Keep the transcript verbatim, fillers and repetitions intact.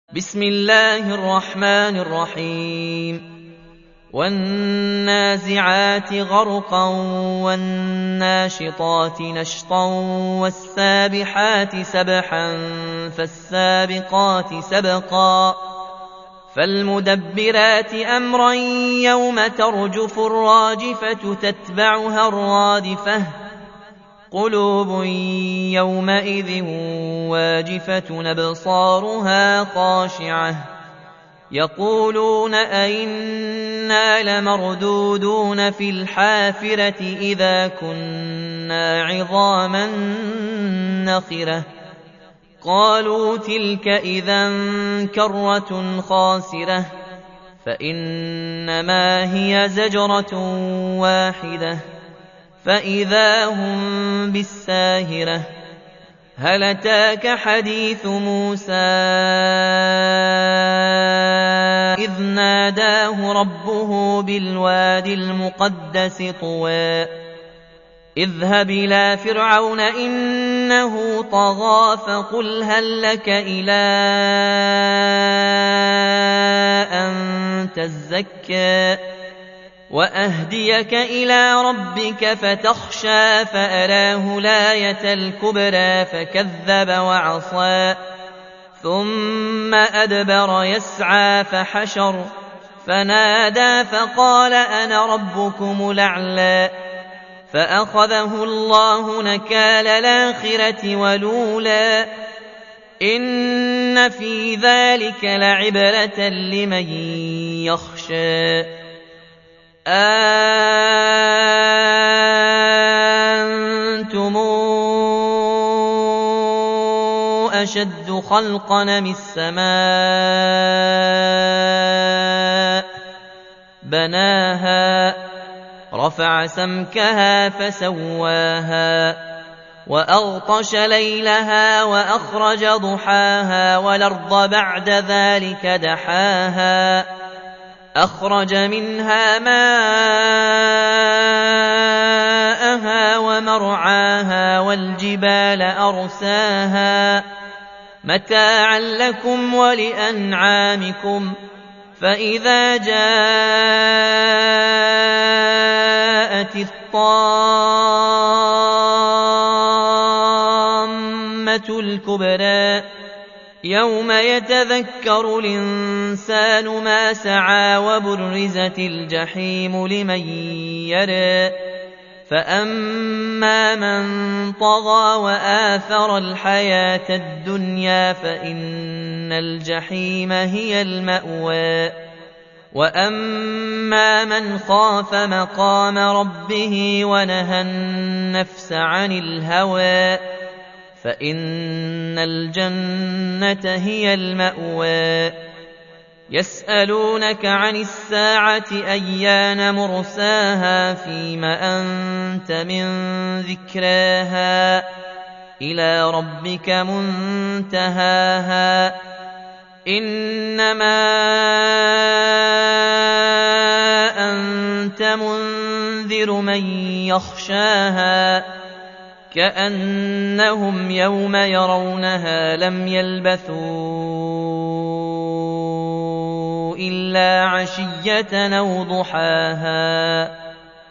بسم الله الرحمن الرحيم والنازعات غرقا والناشطات نشطا والسابحات سبحا فالسابقات سبقا فالمدبرات أمرا يوم ترجف الراجفة تتبعها الرادفة قلوب يومئذ واجفة أبصارها خاشعة يقولون أئنا لمردودون في الحافرة إذا كنا عظاما نخرة قالوا تلك إذا كرة خاسرة فإنما هي زجرة واحدة فإذا هم بالساهرة هل أتاك حديث موسى إذ ناداه ربه بالواد المقدس طوى اذهب إلى فرعون إنه طغى فقل هل لك إلى أن تزكى وأهديك إلى ربك فتخشى فأراه الآية الكبرى فكذب وعصى ثم أدبر يسعى فحشر فنادى فقال أنا ربكم الأعلى فأخذه الله نكال الآخرة والأولى إن في ذلك لعبرة لمن يخشى أأنتم أشد خلقا من السماء بناها رفع سمكها فسواها وأغطش ليلها وأخرج ضحاها والأرض بعد ذلك دحاها أخرج منها ماءها ومرعاها والجبال أرساها متاعا لكم ولأنعامكم فإذا جاءت الطامة الكبرى يوم يتذكر الإنسان ما سعى وبرزت الجحيم لمن يرى فأما من طغى وآثر الحياة الدنيا فإن الجحيم هي المأوى وأما من خاف مقام ربه ونهى النفس عن الهوى فإن الجنة هي المأوى يسألونك عن الساعة أيان مرساها فيم أنت من ذكراها إلى ربك منتهاها إنما أنت منذر من يخشاها كأنهم يوم يرونها لم يلبثوا إلا عشية أو ضحاها